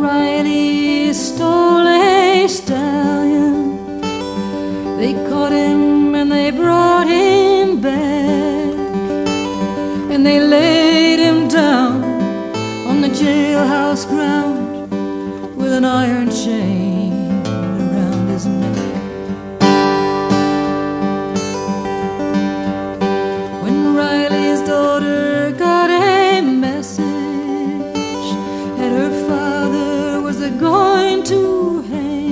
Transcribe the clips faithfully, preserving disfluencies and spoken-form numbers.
Riley stole a stallion. They caught him and they brought him back, and they laid him down on the jailhouse ground with an iron chain around his neck. When Riley's daughter got a message that her father was going to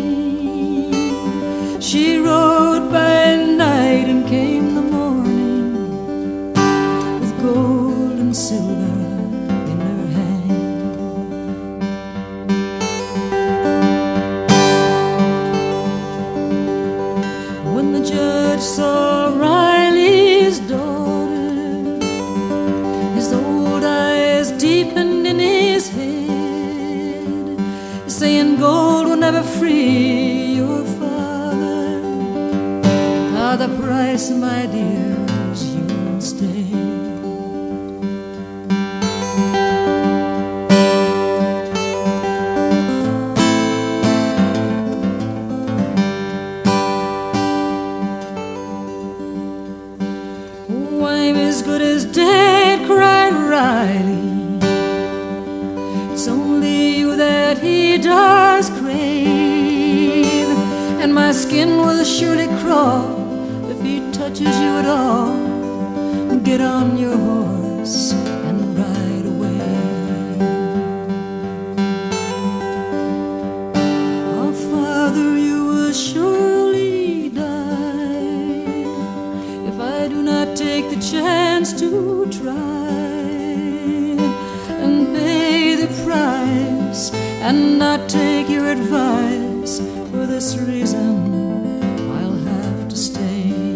hang, she rode by night and came the morning with gold and silver in her hand. When the judge saw Riley's daughter, his old eyes deepened in his head, saying gold will never free your father. Ah, the price, my dear, is you instead. Oh, I'm as good as dead, cried Riley. It's only you that he does crave, and my skin will surely crawl if he touches you at all. Get on your horse and ride away. Oh, Father, you will surely die if I do not take the chance to try and pay the price and not take your advice. For this reason I'll have to stay.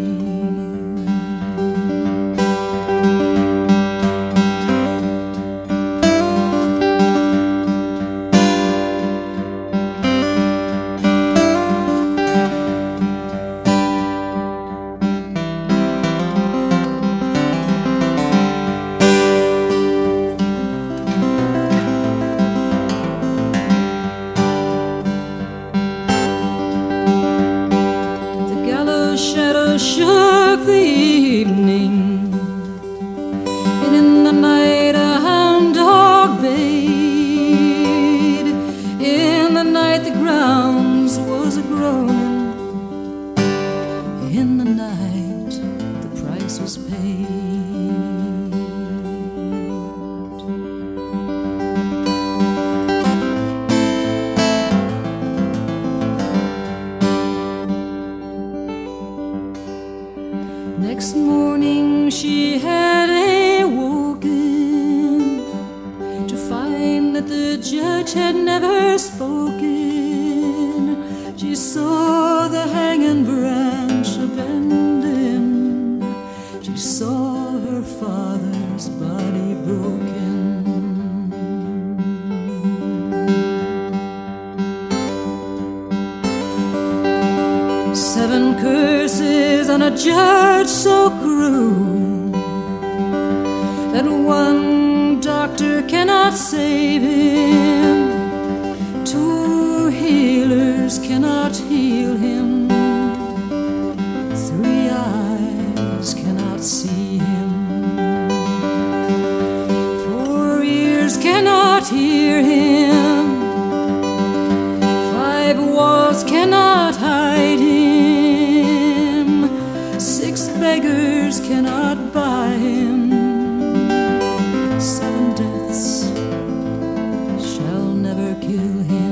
Shadow shook the evening, and in the night a hound dog bayed. In the night the grounds was a groaning. In the night the price was paid. Next morning she had awoken to find that the judge had never spoken. She saw the hanging branch abandoned. She saw her father's body broken. Seven curses on a judge so cruel that one doctor cannot save him, two healers cannot heal him, three eyes cannot see him, four ears cannot hear him, five walls cannot hide him, six beggars cannot buy him, seven deaths shall never kill him.